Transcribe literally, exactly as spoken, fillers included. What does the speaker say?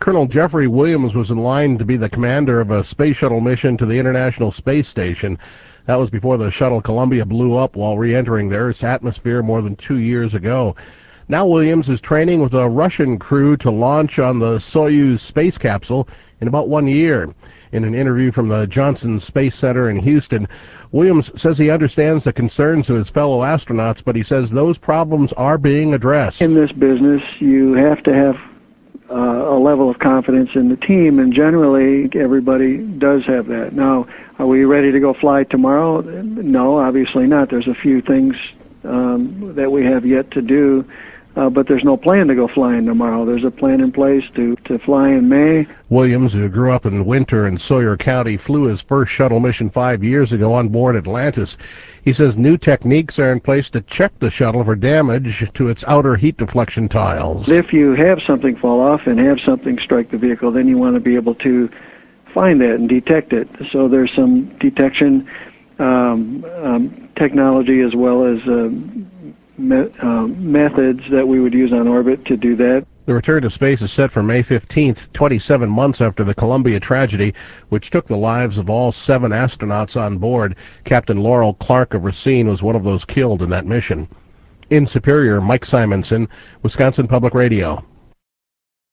Colonel Jeffrey Williams was in line to be the commander of a space shuttle mission to the International Space Station. That was before the shuttle Columbia blew up while re-entering the Earth's atmosphere more than two years ago. Now Williams is training with a Russian crew to launch on the Soyuz space capsule in about one year. In an interview from the Johnson Space Center in Houston, Williams says he understands the concerns of his fellow astronauts, but he says those problems are being addressed. In this business, you have to have uh, a level of confidence in the team, and generally everybody does have that. Now, are we ready to go fly tomorrow? No, obviously not. There's a few things um, that we have yet to do. Uh, but there's no plan to go flying tomorrow. There's a plan in place to, to fly in May. Williams, who grew up in Winter in Sawyer County, flew his first shuttle mission five years ago on board Atlantis. He says new techniques are in place to check the shuttle for damage to its outer heat deflection tiles. If you have something fall off and have something strike the vehicle, then you want to be able to find that and detect it. So there's some detection um, um, technology as well as uh, Me, uh, methods that we would use on orbit to do that. The return to space is set for May fifteenth, twenty-seven months after the Columbia tragedy, which took the lives of all seven astronauts on board. Captain Laurel Clark of Racine was one of those killed in that mission. In Superior, Mike Simonson, Wisconsin Public Radio.